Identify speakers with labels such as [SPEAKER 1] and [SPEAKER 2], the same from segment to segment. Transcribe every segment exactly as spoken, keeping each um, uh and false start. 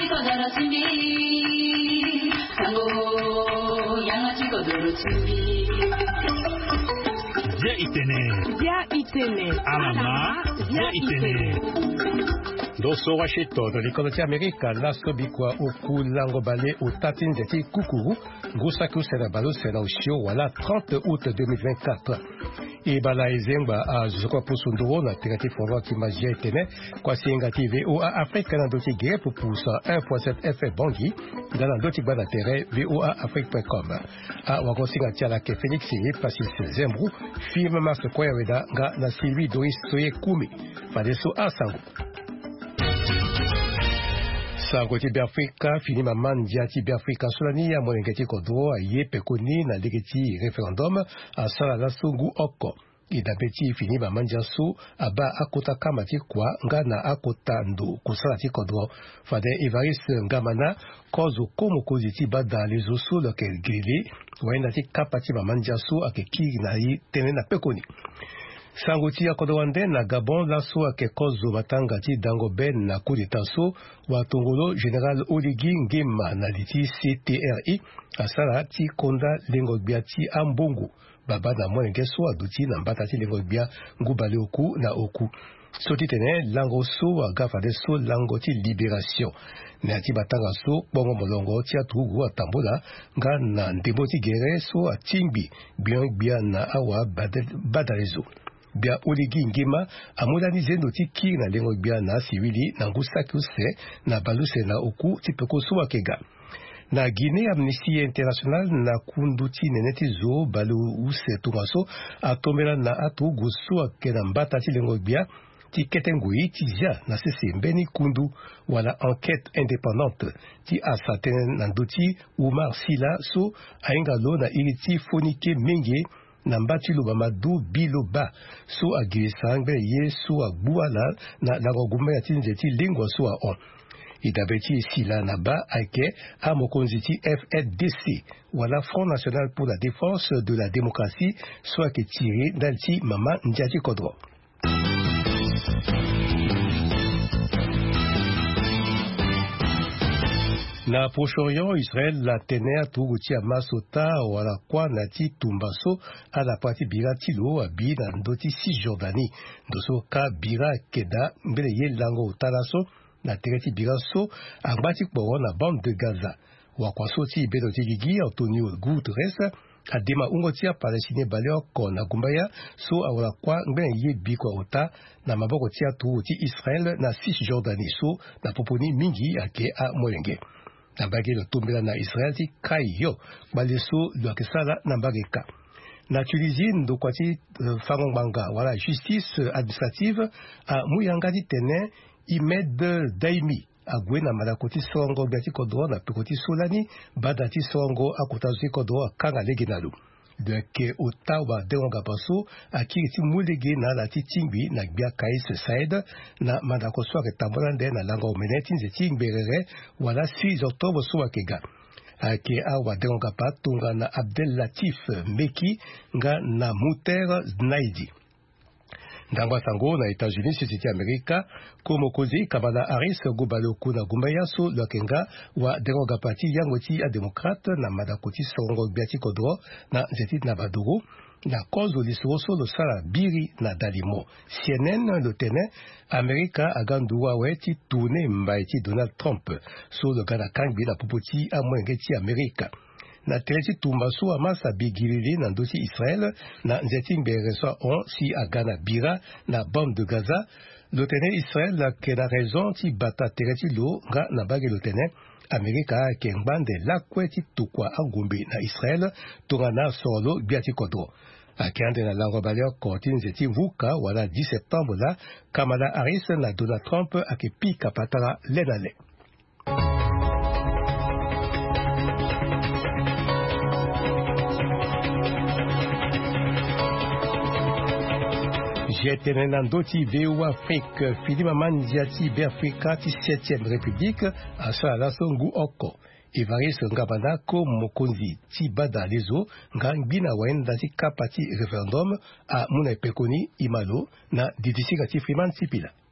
[SPEAKER 1] kodoro chimbi sango yangachi kodoro chimbi
[SPEAKER 2] Via Itene
[SPEAKER 3] Via Itene
[SPEAKER 2] Alama Via Itene
[SPEAKER 4] Doso Washington likoloti Amerika laso bikwa oku lango bale o tatin zeti kukuru ngusa kusera balo sera ushio wala trente août deux mille vingt-quatre. Ibala izengba a zukwa pusunduro na tirati fonwa ki magia Itene kwa singa T V O A Afrique na doti gere pour poussa un point sept F M Bangi dans la doti bana terre V O A Afrique point com. A wakosinga tiala ke Phoenix yi Pacis Zembru film master kwa weda nga na Sylvie Doris Soye Kumi fadeso asango. Sango ti Biafrika fini maman dia ti Biafrika solani ya molengeti kodro a ye pekoni na legeti referendum a sala la sungu oko idabeti fini maman dia so aba akota kamati kwa nga na akota ndo kusala ti kodro fade Ivaris ngamana kozo komo kozi ti bada lezo so lo ke gili waina ti kapati maman dia so akeki na yi tene na pekoni. Sangoti ya kodowande na Gabon laso ake kozo matanga ti dango ben na coup d'état so wa tongolo General Oligi Ngema na liti C T R I asala ti konda lengo bia ti ambongo baba na mwenge so aduti na mbata ti lengo bia ngubale oku na oku soti tene lango so wa gafa de so lango ti libération na ti batanga so bongo molongo ti atugu atambola nga na ndembo ti gere so atimbi bien bia na awa badalezo bia Oligi Ngema amolani zendo ti kiri na lengo bia na siwili na ngusaki use na baluse na oku ti peko so akega. Na Guinée Amnesty International na kundu ti nene ti zo balu use tumaso atombela na atugu so ake na mbata ti lengo bia ti ketengui ti ja na sese mbeni kundu wala enquête indépendante ti asatene na ndoti Oumar Sila so aingalo na iri ti fonike menge na mbati loba madu biloba so agisa ngbe ye so agbuala na na gombe ya tinje ti lingua so a on idabeti sila na ba ake a mokonzi ti F N D C wala Front National pour la Défense de la Démocratie so ake tiré dans ti mama Ndjati Kodro. Na Proche-Orient, Israël la tenea tuguti a masota wala kwa na ti tumbaso a la parti bira tilo a bi na ndoti Cisjordanie. Doso ka bira keda mbele ye lango utalaso na tereti bira so a mbati kwa na bande de Gaza. Wakwaso ti bedo ti gigi Antonio Guterres a dema ungo ti a Palestine baleo ko na gumbaya so a wala kwa mbele ye bi kwa ota na maboko ti a tuguti Israël na Cisjordanie so na poponi mingi ake a moyenge. Nambage le tombela na Israël ti kayo baleso lo kesala nambage ka na Tunisie ndo kwati uh, fangonganga wala justice administrative a muyanga di tene Imed Daimi agwe na malakoti songo biati kodro na pekoti solani badati songo akutazi kodro kanga legenalu de ke otawa denga baso akiri ti mulege na la ti tingbi na bia kais said na mandako so ke tambolande na lango meneti nzeti ngberere wala six octobre so akega ake awa denga patunga na Abdel Latif Meki nga na Muter Znaidi ndangwa sango na États-Unis siti Amerika komo kozi Kamala Harris gobaloku na gumbaya so lokenga wa denga pati yango ti a démocrate na madakoti songo biati kodro na zeti na baduru na kozo lisoso lo sala biri na dalimo C N N lo tene Amerika aganduwa we ti tourne mbai ti Donald Trump so lo gana kangbi na popoti a mwenge ti Amerika na teleti tumbaso amasa bigilili na ndosi Israël na nzeti mbereso on si agana bira na bande de Gaza lotene Israël la ke na raison ti bata teleti lo nga na bagi lotene Amerika ke ngbande la kweti tukwa angumbi na Israël tongana solo biati kodro akende na lango balio kontin nzeti vuka wala dix septembre la Kamala Harris na Donald Trump ake pika patara lenale. J'étais dans d'autres V O Afrique, Philippe Mandiati Biafrika, ti septième République, à Sala Songu Oko. Evaris Ngabana ko mokonzi ti bada lezo ngambina waenda ti kapati referendum a muna pekoni imalo na didisika ti Freeman Sipila.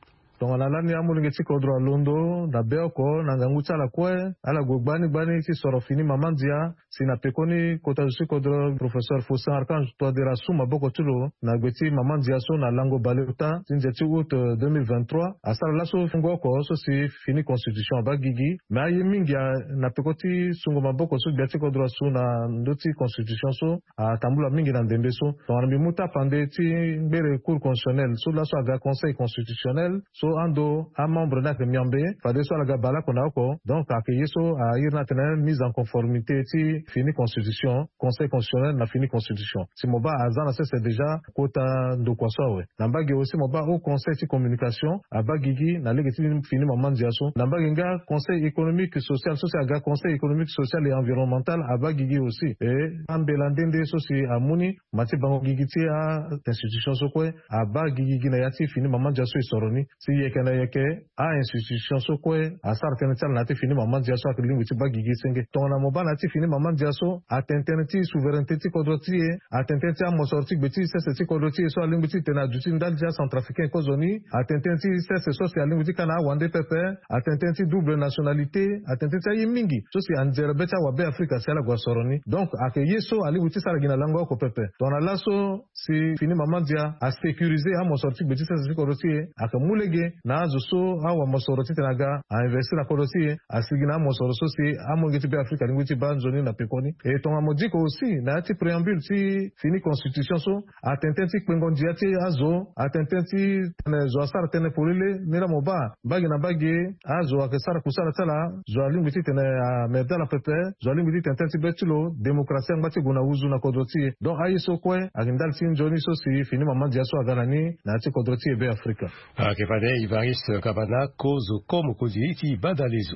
[SPEAKER 3] donc na lani amulinge ti kodro londo na beoko na ngangu tsala kwe ala gogbani gbani ti soro fini mamandia sina pekoni kota su kodro professeur Foussin Archange to de rasu maboko tulo na gbeti mamandia so na lango baleuta tinje ti août deux mille vingt-trois asala laso fungo ko so si fini constitution ba gigi ma ye mingia na pekoti sungo maboko so gbeti kodro su na ndoti constitution so a tambula mingi na ndembe so to arbi muta pande ti mbere cour constitutionnel so laso aga conseil constitutionnel so ando a membre na kemiambe fade so aga bala kona ko donc akeye so a irna tena mise en conformité ti fini constitution conseil constitutionnel na fini constitution si moba azana c'est déjà kota ndo kwa so we nambagi aussi moba au conseil ti communication abagigi na legiti fini mamandia so nambagi nga conseil économique social so aga conseil économique social et environnemental abagigi aussi et ambelandende so si amuni mati bango gigi ti a institution so kwe abagigi na yati fini mamandia so isoroni si yeke na yeke a institution so kwe asar tene tsala na ti fini mamandia so aklingi ti bagigi senge tona moba na ti fini mamandia so atentene ti souveraineté ti kodro ti e atentene ti amosorti gbeti sese ti kodro ti e so alingi ti tena duti ndal dia centrafricain kozoni atentene ti sese so si alingi ti kana wande pepe atentene ti double nationalité atentene ti ayi mingi so si anzere beta wabe Afrika si ala gwa soroni donc ake yeso alingi ti sara gina lango ko pepe tona laso si fini mamandia a sécuriser amosorti gbeti sese ti kodro ti e ake mulege na azo so awa mosoro ti tenaga a investir na kodro ti e asigina mosoro so si amongi ti be Afrika alingi ti ba nzoni na pekoni et tonga modiko aussi na ti préambule ti fini constitution so atenten ti kpengondia ti azo atenten ti tene zo asara tene polile mira moba bagi na bagi azo akesara kusara tala zo alingi ti tene a merdala pepe zo alingi ti tenten ti betilo demokrasia ngba ti guna uzu na kodro ti e donc ayi so kwe agindal ti nzoni so si fini mamandia so aganani na ti kodro ti e be Afrika
[SPEAKER 4] akepade Ivariste Kabana kozo komo kozi ti badalezo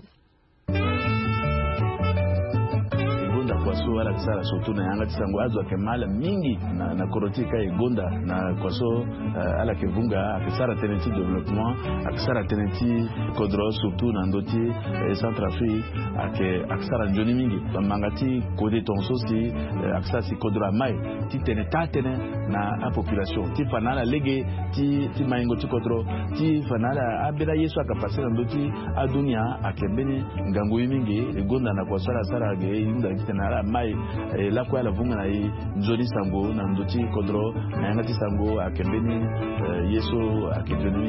[SPEAKER 5] kwaso wala kisara sotu na yanga tisango azo akemala mingi na, na korotika igonda na kwaso uh, ala kevunga akisara teneti development akisara teneti kodro surtout na ndoti eh, Centrafrique ake akisara njoni mingi bamangati kode tonso si uh, akisara si kodro mai ti tene tatene na a population ti fanala lege ti ti maingo ti kodro ti fanala abira yesu akapase na ndoti adunia akembeni ngangu mingi igonda na kwaso ala sara ge inda kitena mai eh, la kwa la vunga na i nzoni sango na ndoti kodro na ngati sango akembeni eh, yeso akejoni.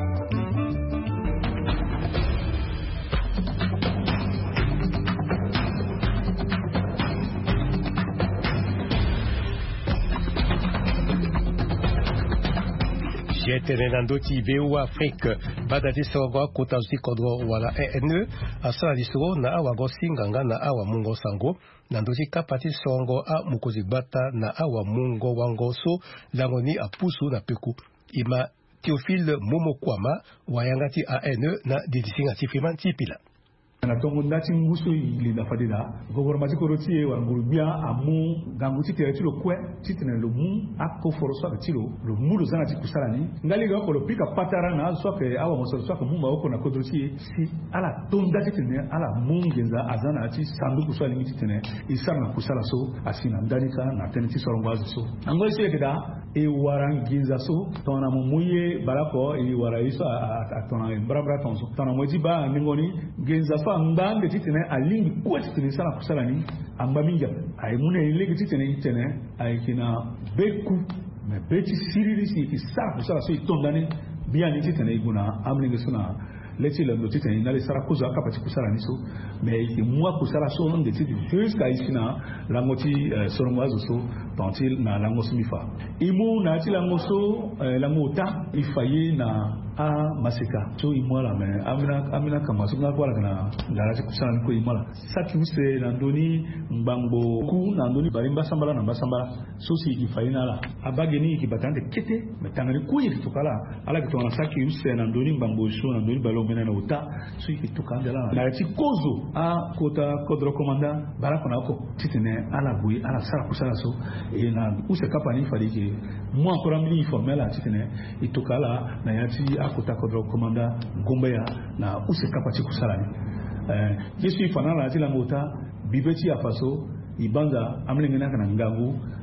[SPEAKER 4] Jetene nandoti veo Afrique badati songo kotazi kodro wala E N E asala disoro na awa gosinganga na awa mungo sango nandoti kapati songo a mukozi bata na awa mungo wangoso langoni apusu na peku ima Théophile Momokwama wayangati A N E na didisinga tifriman tipila
[SPEAKER 6] na tongo ndati nguso ili da fadida gouvernement ko rotie wa ngurubia amu ganguti tere tilo kwe titene lo mu akko foroso ka tilo lo mu lo zana ti kusalani ngali ga ko lo pika patara na so ke awa mo so ko mu ma ko na ko rotie si ala tonda titene ala mu ngenza azana ati sandu kusali titene isana kusala so asina ndani ka na teniti so ngwazo so ango ise ke da e waranginza so tona mo muye barako e wara iso atona brabra tonso tona moji ba ngoni genza fa mbambe titene alingi kwa titene sana kusalani amba minja ay mune ilegi titene titene ay kina beku me beti siriri si isara kusala so itondane biani titene iguna amlinge suna leti le titene nale sara kuza kapati kusala niso me iki mwa kusala so onde titi jusqu'à isina langoti soromwazo so tantil na langoso mifa imu na ti langoso langota ifaye na a masika so imwala me amina amina kama so ngakwa kana larati kusana ko imwala saki use na ndoni mbangbo ku na ndoni barimba sambala na basambala so si ifaina la abageni ikibatande kete metangani ku yitukala ala kitona saki use na ndoni mbangbo so na ndoni balo mena na uta so ikitukanda la na ti kozo a kota kodro komanda barakona ko titene ala bui ala sara kusala so e na use kapani fadiki mo ankora mini formela titene itukala na yati akota kodro komanda ngombeya na use kapati kusalani eh yesu ifanana ati la mota bibeti ya faso ibanza amlengena kana ngangu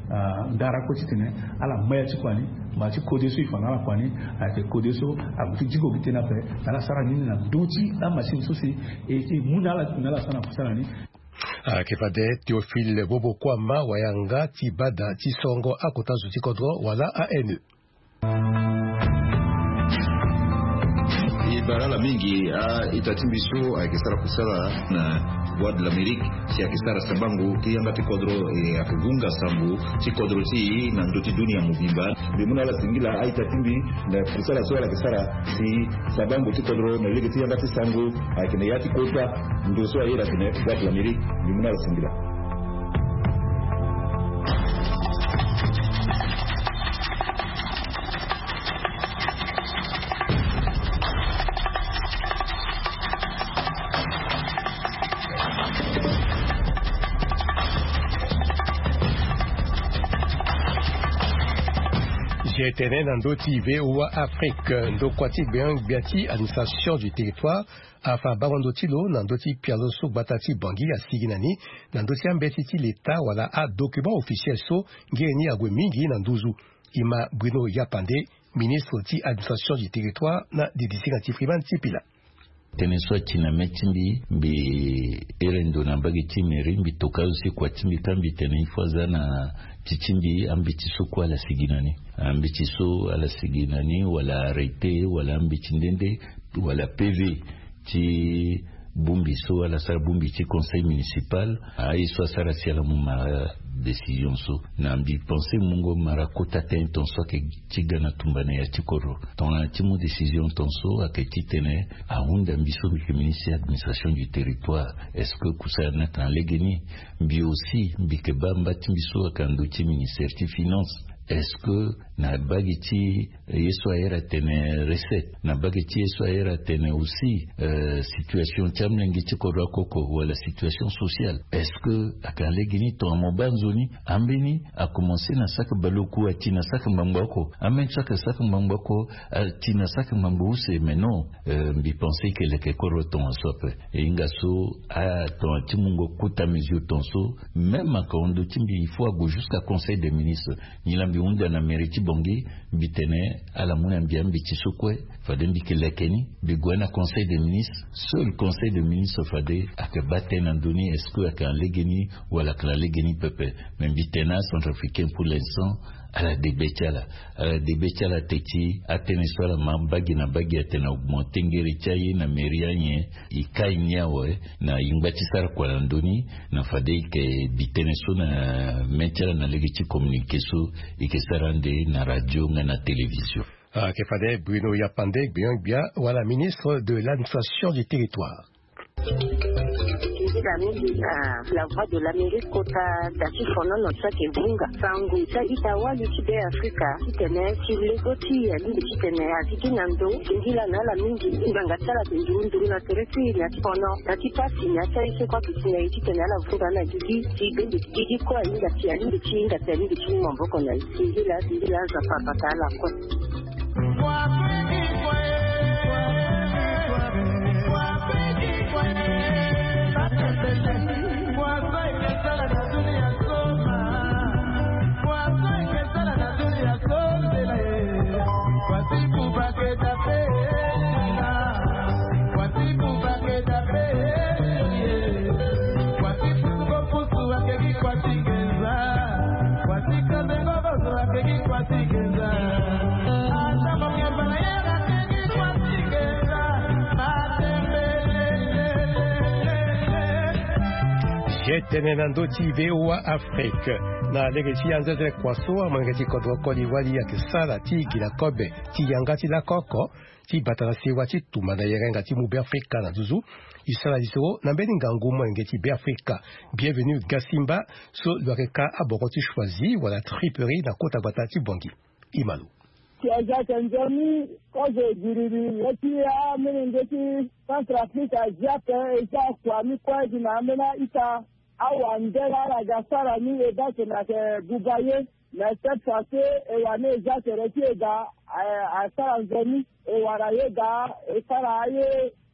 [SPEAKER 6] ndara ko titene ala maya ci kwani ma ci ko deso ifana ala kwani a te ko deso a buti jigo bitena pe ala sara ni na duti la machine so si e ti munala nala sana kusana ni
[SPEAKER 4] akifade Théophile Bobo Kwama wayanga tibada tisongo akota zuti kodro wala A N E
[SPEAKER 7] barala mingi itatimbiso akisara kusala na Voix de l'Amérique si akisara sabangu kiyanga tikodro akigunga sambu tikodro ti na ndoti dunia mubimba bimuna la singila aitatimbi na kusala swala kisara si sabangu tikodro na ligi tiyanga tisangu akine yati kota ndo so ayira kine Voix de l'Amérique bimuna la singila.
[SPEAKER 4] Tenen Ndoti V O A Afrique Ndokwati Beang Biati administration du territoire afa Barondoti lo Ndoti Pialoso Batati Bangi a Siginani Ndoti Ambetiti l'État wala a document officiel so ngeni agwe mingi Nduzu Ima Bruno Yapande ministre ti administration du territoire na didisi Tifriman Tipila
[SPEAKER 8] teneswa china mechimbi mbi erendo na mbagi chimeri mbi tokazi kwa chimbi kambi tena ifaza na chichimbi ambi chisu ala siginani ambi chisu ala siginani wala arete wala ambi chindende wala P V chi bumbi so ala sar bumbi chi conseil municipal ai so sara si ala muma décision so na mbi penser mungo mara kota ten ton so ke chigana tumbane ya chikoro ton timu décision ton so aketi tene a hunda mbiso ke ministère administration du territoire est-ce que kusana tan legeni mbi aussi mbi ke bamba timbiso akando ti ministère ti finance est-ce que na bagiti yeso era tene recette na bagiti yeso era tene aussi euh, situation chamlengi chikoro koko wala situation sociale est-ce que akale gini to mobanzoni ambini a commencé na saka baloku atina saka mambako amen saka saka mambako atina saka mambuse mais non euh, mbi penser que le kekoro ton sope e ingaso a ton timungo kuta mesure ton so même akondo timbi il faut go jusqu'à conseil des ministres ni lambi unda na meriti bongi bitene ala muna mbia mbiti sokwe fade mbike lekeni bigwana conseil des ministres seul conseil des ministres fade akabate na ndoni est-ce que aka legeni wala kala legeni pepe mais bitena centrafricain pour l'instant ala debetala ala debetala teti atene sola mambagi na bagi atena augmentengeri chayi na merianye ikai nyawe na ingbati sara kwa ndoni na fade ke bitene so na metala na legiti communication ikesarande na radio na télévision.
[SPEAKER 4] Ah, que fallait Bruno Yapande, bien, bien, voilà, ministre de l'administration du territoire.
[SPEAKER 9] La voix de l'Amérique kota dati fono no tsake bunga sangu sa itawali tibe Afrika tene silegoti ya ndi tene atiki nando ngila na la mingi nganga tsala ndundu na teresi ya fono dati pasi ya tsaise kwa kitine tene la vuga na gigi tibe gigi kwa inga tia ndi chinga tele ndi chinga mboko na ngila ngila za papa kala kwa
[SPEAKER 4] Tenenando V O A Afrique na legeti anzete kwaso amangeti kodro kodi wali ya kisala ti gila kobe ti yangati la koko ti batara sewa ti tumana yerenga ti mubi Afrika na duzu isala diso na mbeni ngangu mwengeti be Afrika. Bienvenue Gasimba so loreka abokoti choisi wala triperie na kota batati bongi Imalu
[SPEAKER 10] Kiaja Tanzania koze giriri yeti ya menengeti Centrafrica jape esa kwa mikwa jina mena ita awa ndera la gasara ni eda kena ke bugaye na cette fois e wane ja sereti eda asara nzoni e waraye da e saraye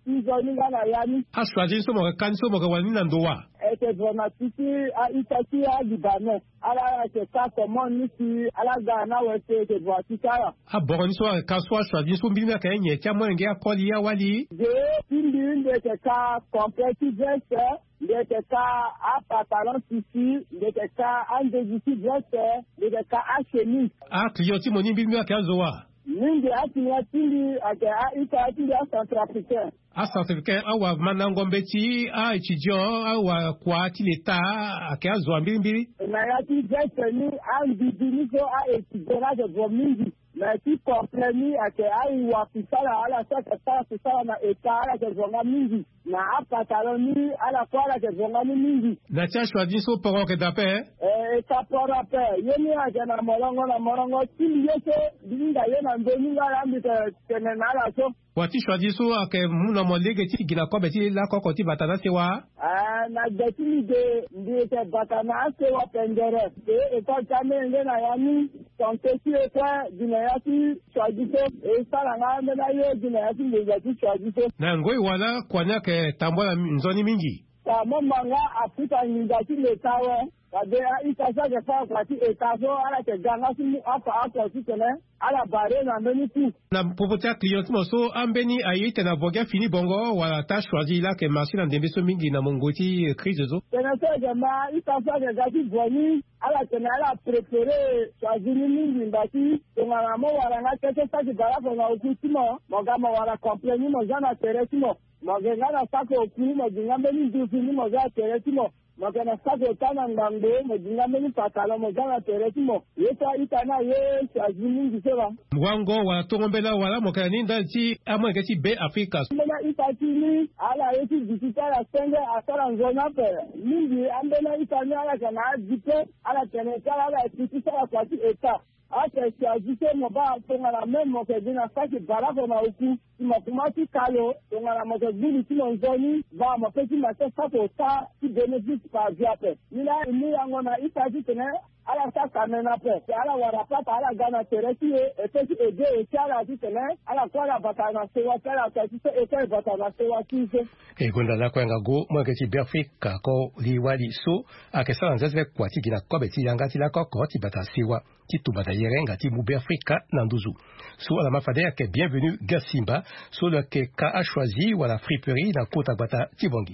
[SPEAKER 10] Izoni ngana yani.
[SPEAKER 4] A choisi so mo kan so mo ga wani nandoa.
[SPEAKER 10] Était dramatique à Itachi à Liban. Ala ke ka comment ni si ala Ghana wete ke voiture.
[SPEAKER 4] A bon so ka so choisi so bi na ka nye cha mo nge akoli ya wali.
[SPEAKER 10] De pindi de ke ka complète geste, de ke ka a pantalon ici, de ke ka en dessous geste, de ke ka a chemise.
[SPEAKER 4] A clienti mo ni bi na ka zoa.
[SPEAKER 10] Ninge atinya tindi ake a Itachi à Centrafricain.
[SPEAKER 4] A Centrafricain awa manangombeti a étudiant awa kwa ti leta ake azo mbiri mbiri.
[SPEAKER 10] Na yati geste ni an bibini so a étudiant de Bomindi. Mais si compreni ake ai wa pisala ala sasa sasa pisala na eta ala ke zonga mingi na apatalo ni ala kwala ke zonga mingi
[SPEAKER 4] na cha choisi so poro ke dape
[SPEAKER 10] eh ta poro pe yemi ake na morongo na morongo tili yese dinga yena ndoni ngala mbite tenena ala so
[SPEAKER 4] wati choisi so ake muna molege ti gina ko beti la ko ko ti batana sewa
[SPEAKER 10] ah na detini de ndite batana sewa pendere e ko tame ngena yani tontesi e kwa dina yati choisi e sala ngana na yo dina yati ngati choisi
[SPEAKER 4] na ngoi wala kwanya ke tambola nzoni mingi
[SPEAKER 10] ta momanga Afrika ngati le tawe kade itasa ke fa kwati etaso ala ke ganga simu apa apa sitene ala bare na meniku
[SPEAKER 4] na popota client mo so ambeni ayite na boga fini bongo wala ta choisi la ke machine ndembe so mingi na mongoti crise zo
[SPEAKER 10] tena se jama itasa ke gati boni ala tena ala préféré choisi mingi ndati ngana mo wala na kete sa ki bara ko na ukutimo mogama wala complain mo jana teresimo magengana sako okuni majingambe ni dufini moza teretimo magana sako tana ngambe majingambe ni patala moza teretimo yeta itana ye chazini ngiseba
[SPEAKER 4] mwango wa tongombela wala mokani ndati amwe ti be Africa
[SPEAKER 10] mbona itatini ala yeti digital senge asara nzona pe mingi ambena itanya ala kana dipe ala tenekala ala tikisa kwa ti eta ate siajise moba tonga la même moke dina saki barako na uku makumati kalo tonga la moke bili tino nzoni ba mapeti mate sapo ta ti benefit pa viape nila ni yango na itaji tene ala sa kamena pe ala wara papa ala gana teresi e peti ede e chala ti tene ala kwala batana sewa chala ta ti e kai batana sewa ti se
[SPEAKER 4] e gonda la kwa ngago moke ti be Africa ko liwali so akesa nzeze kwa ti gina ko be ti yanga ti la ko ko ti bata sewa ti tu bata yerenga ti mube Africa nanduzu so ala mafade ke bienvenue Gasimba so le ke ka a choisi wala friperie na kota bata ti bongi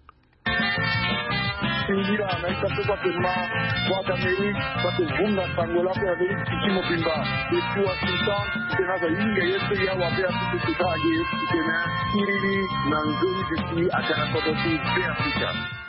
[SPEAKER 11] Ingira na ikatoka pema kwa kameri kwa kuvunga sangola kwa vile kichimo pimba kwa sultan tena za inga yetu ya wapea kitu kitaje tena kirili na ngoni diki akana kwa dosi kwa Afrika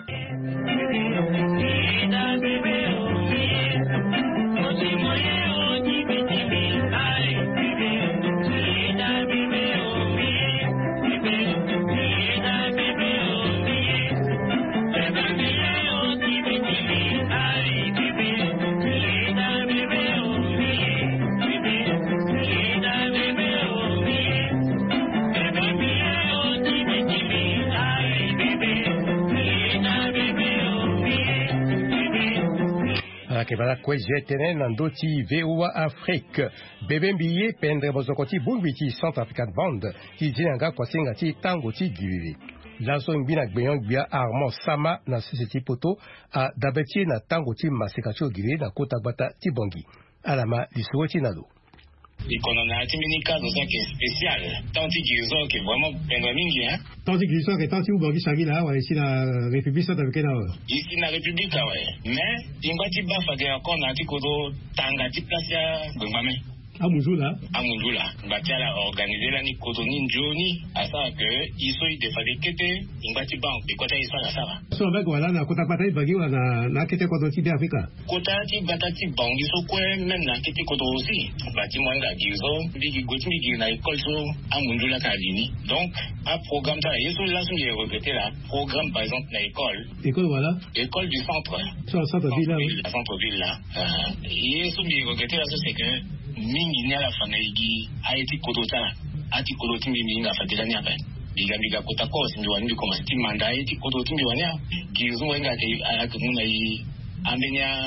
[SPEAKER 4] ke bala kwe jetene nandoti V O A Afrique bebe mbiye pendre bozokoti bungwiti Centre African Band ki jinanga kwa singa ti tango ti givivi lazo mbina gbeyon gbia Armand Sama na sisi poto a dabetie na tango ti masikacho givivi na kota bata ti bongi alama lisuo ti nalo
[SPEAKER 12] Economia timinika dans un cas spécial. Tant que ils ont que vraiment bengamingi hein.
[SPEAKER 2] Tant que ils ont que tant que vous savez là ouais ici la République centrafricaine là.
[SPEAKER 12] Ici la République ouais. Mais ingati ba fa de encore na ti kodo tanga ti place ya bengame.
[SPEAKER 2] Amundula.
[SPEAKER 12] Amundula. Batiala organiser la ni kodo ni njoni asa que iso i defade kete ingati bank de kota isa la sala.
[SPEAKER 2] So mec voilà na kota patai bagi na na kete kodo ti Afrika.
[SPEAKER 12] Kota ti batati bank iso kwe même na kete kodo aussi. Bati mwanga gizo bigi goti bigi na école so Amundula kadini. Donc un programme ça iso là sont les regretter là. Programme par exemple na école.
[SPEAKER 2] École voilà.
[SPEAKER 12] École du centre.
[SPEAKER 2] Sur le centre ville là.
[SPEAKER 12] Le centre ville là. Euh iso les regretter là c'est que mingi ni ala fana igi aiti kodota ati kodoti mingi nga fatila ni apa biga biga kota ko sindu wani ko masti manda aiti kodoti mingi wani gizu wenga ke ala kumuna yi ambenya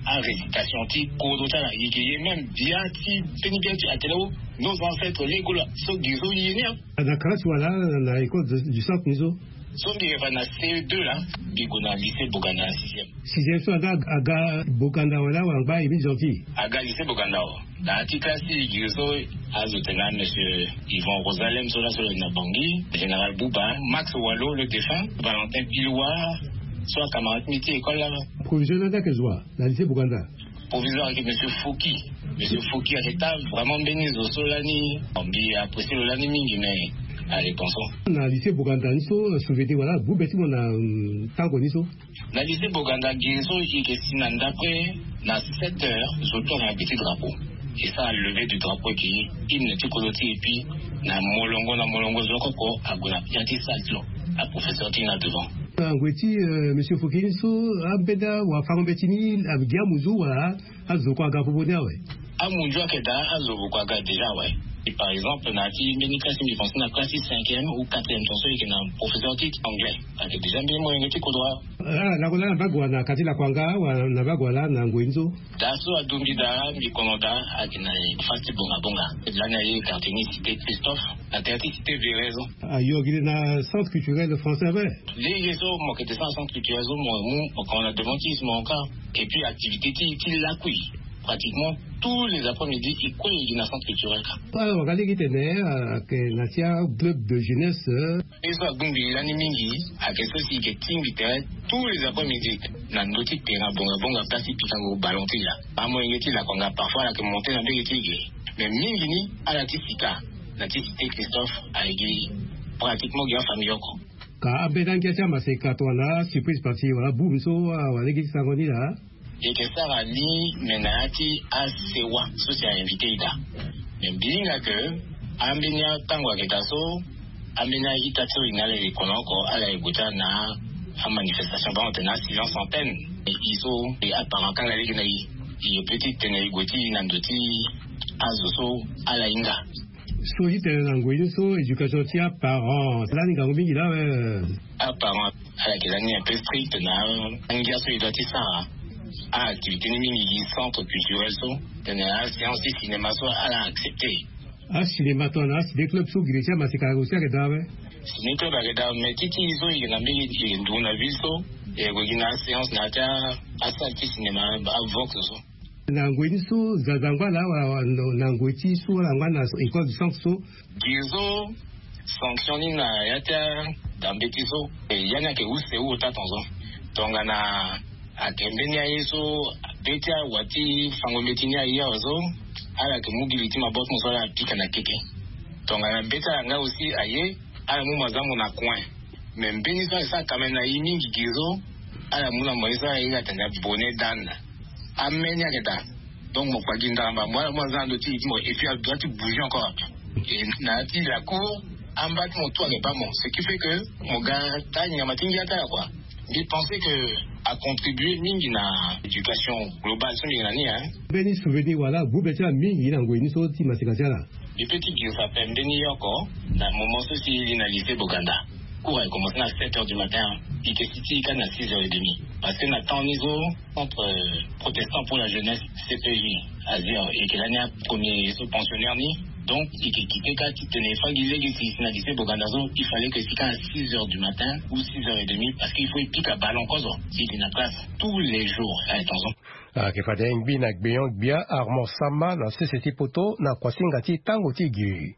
[SPEAKER 12] à récitation ti kodota la yiki même bien ti pénibiati atelo nos ancêtres les gola so gizo yenia
[SPEAKER 2] na classe wala na école du centre nizo
[SPEAKER 12] so ndi va na C E deux là biko na lycée Boganda sixième
[SPEAKER 2] sixième so aga aga Boganda wala wangba ibi zonti
[SPEAKER 12] aga lycée Boganda la ti classe gizo azotena monsieur Yvon Rosalem sur la sur na Bangui général Bouba Max Wallo le défunt Valentin Pilois soit camarade métier école là
[SPEAKER 2] provisoire da kezwa la lycée Boganda
[SPEAKER 12] provisoire avec monsieur Fouki monsieur Fouki a été vraiment béni au solani on dit apprécié le lani mingi mais allez pensons
[SPEAKER 2] na lycée Boganda niso souvété voilà vous beti mona tango niso
[SPEAKER 12] na lycée Boganda gizo yike sinanda après na sept heures je tourne un petit drapeau et ça a levé du drapeau qui hymne tikoloti et puis na molongo na molongo zokoko agona yanti salto a professeur tina devant
[SPEAKER 2] ngweti monsieur Fouki so abeda wa fangobetini abdia muzu wa azokwa gapobonia we
[SPEAKER 12] amunju akeda azokwa ga déjà ouais. Et par exemple, on a dit, mais classe, mais pense na classe cinquième ou quatrième, ton seul qui est un professeur titre anglais. Avec des amis, moi, il y a des droit.
[SPEAKER 2] Ah, la gola bagwa na kati la kwanga wa na bagwa la na ngwenzo.
[SPEAKER 12] Daso adumida mi konoda akina fasti bonga bonga. Là na yi cartini cité Christophe, la théâtre cité Vérezo.
[SPEAKER 2] Ayo gile na centre culturel français ouais.
[SPEAKER 12] Les yeso mo que des centre culturel mo mo on a devantisme encore et puis activité qui qui la kui. Pratiquement tous les après-midi, il coule dans le centre culturel.
[SPEAKER 2] Alors, on va aller que l'ancien club de jeunesse.
[SPEAKER 12] Et ça, donc, il y a quelque chose qui est littéral tous les après-midi. Dans notre terrain, bon, bon, on place un ballon là. À moins qu'il a qu'on a parfois la monter dans des études. Mais Mingini, à la Tissika, la Tissité Christophe, a été pratiquement bien familier.
[SPEAKER 2] Quand Abédan Kiatia m'a fait quatre surprise partie, voilà, boum, so, on va aller s'agoniser là.
[SPEAKER 12] Et que ça va ni menati a sewa so c'est invité ida mais bien que ambenia tangwa ketaso amena itatso inale konoko ala ebuta na a manifestation ba on a silence en peine et iso et apparemment quand la ligue na yi il petit tenai goti nandoti azoso ala inga
[SPEAKER 2] so yite ngwe so éducation tia parents là ni ngombi là
[SPEAKER 12] apparemment ala kelani un peu strict na ngia so idoti ça à activité ni centre culturel so tenera séance de cinéma so à accepter
[SPEAKER 2] ah cinéma ton là c'est des clubs so grecia mais c'est quand aussi que dawe
[SPEAKER 12] ciné club avec dawe mais titi so il na mbi il nduna viso et gogina séance na ta asati cinéma ba vox so
[SPEAKER 2] na ngweni so zazangwa là na ngweti so la na école du centre so
[SPEAKER 12] gizo sanctionné na yata dambetiso et yana ke use ou tatonzo tongana akembenia yeso betia wati fangometini ya ozo ala ke mobility mabot mosola pika na keke tonga beta nga aussi aye ala mu mazamu na coin mais mbeni ça ça quand même na yimingi gizo ala muna moisa ya tanga bonnet dan amenya keta donc mon paginda mba moi moi zando ti mo et puis doit tu bouger encore et na ti la cour en bas mon toit n'est pas bon ce qui fait que mon gars tanya matingi ata quoi il pensait que a contribué mingi na éducation globale sur l'année hein
[SPEAKER 2] beni souvenir voilà vous beti mingi na ngweni so ti masikatia là
[SPEAKER 12] les petits qui s'appellent beni yoko na moment ceci il na lycée Boganda cours a commencé à sept heures du matin et que city quand à six heures trente parce que na temps niveau entre euh, protestants pour la jeunesse C P J à dire et que l'année premier pensionnaire ni donc il qui quittait quand il tenait pas guisé que si na lycée Boganda il fallait que si quand à six heures du matin ou six heures trente parce qu'il faut il pique à ballon cause si il na classe tous les jours à attention
[SPEAKER 4] ah que fada ngbi na gbeyon bia Armand Sama na C C T poto na kwasinga ti tango ti giri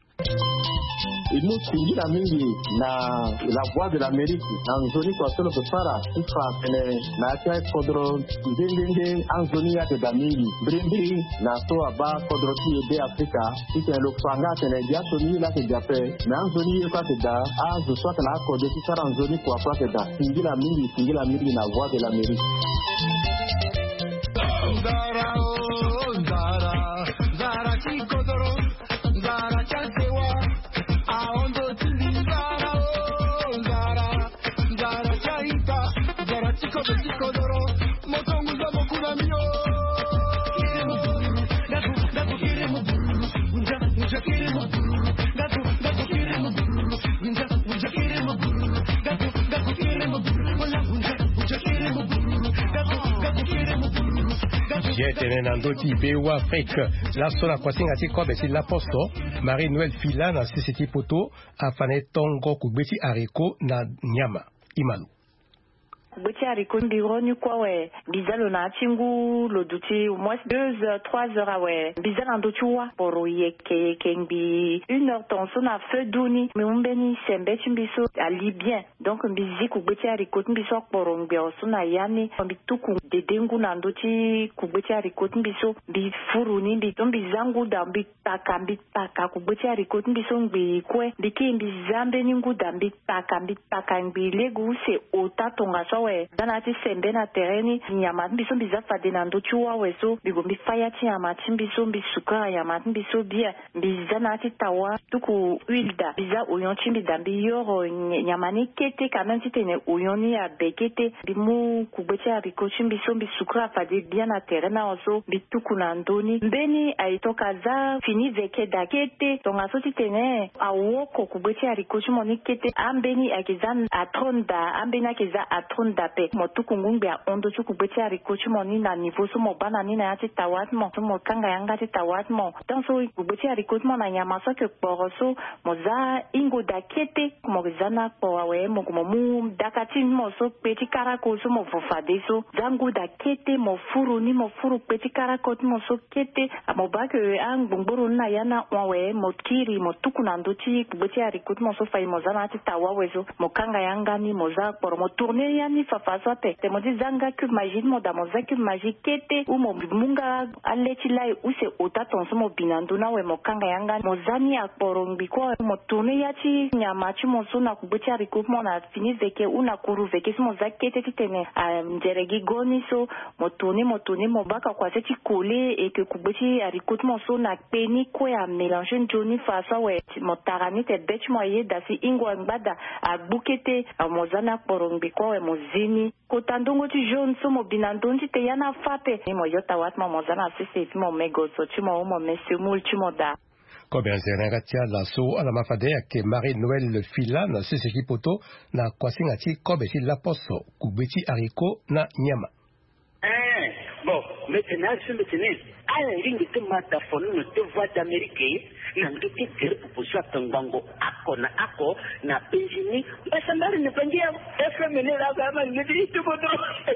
[SPEAKER 13] inosingira mingi na la voix de l'Amérique anzoni kwa solo kupara ifa pene na tia kodro ndende anzoni ya de mingi brindi na so aba kodro ti de Afrika ite lo panga tene dia so ni la ke jape na anzoni ye kwa da azu so la ko de ti sara anzoni kwa kwa da singira mingi singira mingi na voix de l'Amérique
[SPEAKER 14] Zara oh Zara Zara ti kodro Zara chansewa aondo tili Zara oh Zara Zara chaita Zara chiko de chiko doro motongu za mokuna mio kire muburu daku daku kire muburu unja unja kire muburu daku daku kire muburu unja unja kire muburu daku daku kire muburu wala unja unja kire muburu daku daku kire muburu
[SPEAKER 4] Jetene nandoti bewa Afrique la sola kwasinga ti kobe si la posto Marie Noël Fila na sisiti poto afane tongo kubeti ariko na nyama Imalu
[SPEAKER 15] Beti haricot mbironi kwa we bizalo na chingu loduti au moins deux heures trois heures awe bizalo ndochua poro yeke kengbi une heure tonso na feu duni mais umbeni sembe chimbiso ali bien donc mbizi ku beti haricot mbiso poro mbioso na yani mbituku dedengu na ndoti ku beti haricot mbiso bi furuni mbi mbizangu da mbi taka mbi taka ku beti haricot mbiso mbi kwe biki mbizambe ningu da mbi taka mbi taka mbi legu se otatonga so dana ti sembe na tereni nyama mbiso mbiza fade na ndochuwa weso bigo mbifaya ti nyama ti mbiso mbisuka nyama ti mbiso bia mbiza na ti tawa tuku huilda biza oyon ti mbida mbi yoro nyama ni kete quand même ti tene oyon ni abekete bimu kubeti haricot ti mbiso mbisuka fade bia na tereni na oso bituku na ndoni mbeni aitoka za fini veke da kete tonga so ti tene awoko kubeti haricot ti moni kete ambeni akiza atronda ambeni akiza atronda pe motuku ngumbe a ondo chuku beti haricot ti moni na niveau so mo bana ni na ti tawat mo so mo kanga yanga ti tawat mo donc so kubeti haricot mo na nyama so ke poro so mo za ingo da kete mo zana po awe mo mo mu dakati mo so peti karako so mo fofade so zangu da kete mo furu ni mo furu peti karako mo so kete mo ba ke an bongboro na yana wawe mo kiri mo tuku na ndoti kubeti haricot mo so fai mo zana ti tawa wezo mo kanga yanga ni mo za poro mo tourner yani fafaso te te mo di zanga cube magique mo da mo za cube magique kete u mo munga aleti lai u se ota tonso mo binandu na we mo kanga yanga mo zani akporo mbiko mo tourner yati nyama chi mo so na kubeti haricot mo na fini veke una kuru veke mo za kete ti tene a mjeregi goni so mo tourner mo tourner mo baka kwa se ti coller et que kubeti haricot mo so na peni ko ya mélanger joni faso we mo tarani te bech mo ye da si ingwa ngbada a bukete mo zana akporo mbiko we mo zini kotandongo ti jaune so mo binandon ti te yana fape ni mo yota wat mo mo zana sese ti mo mego so ti mo mo mesemul ti mo da
[SPEAKER 4] Kobe nzeranga tia la so ala mafade ke Marie Noël Fila na sese ki poto na kwasinga ti kobe ti la poso kubeti haricot na nyama
[SPEAKER 16] eh bon maintenant je me tenais à la ligne de mata fono te voix d'Amérique na ndoki tere pupushwa tangango ako na ako na penjini basa mbari ni pangia F M ni la kama ngidi tubodo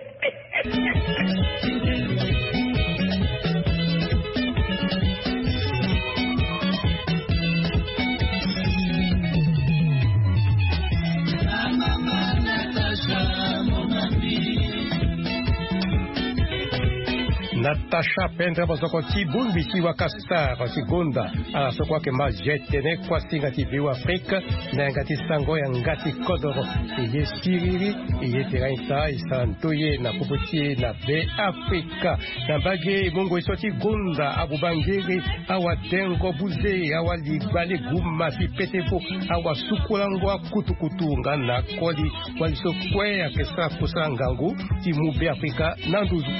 [SPEAKER 4] Natasha Pendra bozoko ti bumbi ti wakastar ti gonda ala so kwa ke ma jetene kwa singa ti biwa Afrique na ngati sango ya ngati kodoro ye siriri ye teraita isantoye na kuputi na be Afrika na bage mungo isoti gonda abubangere awa dengo buze awa ligbale guma pi petefo awa sukulango kutukutu ngana kodi waliso kwe ya kesa kusangangu ti mube Afrika na nduzu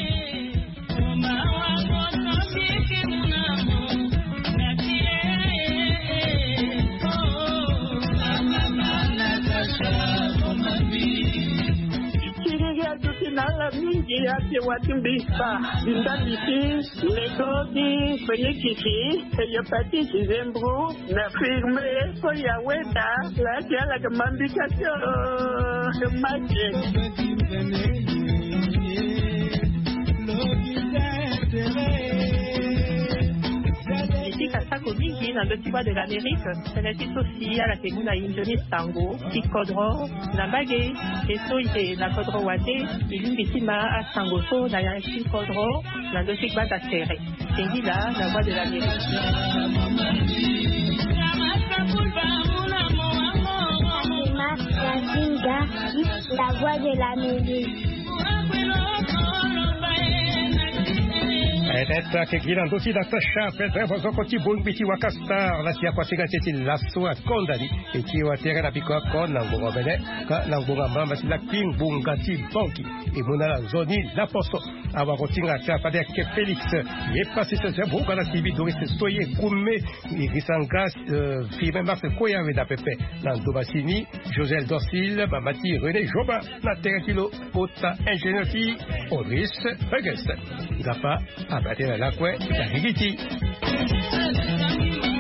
[SPEAKER 10] Nala mingi ate watu mbisa bindabiti legodi kwenye kiti eyopati kizembru na firme ko ya weta la tiala kamambika cho maje
[SPEAKER 17] Kasako mingi na ndoti de l'Amérique, c'est aussi à la teguna indoni tango, ikodro, na bage, eso ite na kodro wate, ilumbitima a tango so na ya ikodro, na ndoti bata serre. Tengi là, la voix de l'Amérique.
[SPEAKER 18] La voix de l'Amérique.
[SPEAKER 4] Peut-être que Guinan dosi data chape drevo zoko ti bon biti wakastar la tia kwasiga teti lasso a kondani e ki wa tere na biko kon na ngo bele ka na ngo mamba si la king bunga ti banki e mona la zoni la poso ava rotinga ta pa de ke Felix e passi se se buka na tibi do se soye kumme e risanga fi même marque koya ve da pepe na ndobasini Josel Dorsil Mamati René Joba na tere kilo ota ingénieur ti Oris Regest Gapa abattre la kwe ya higiti.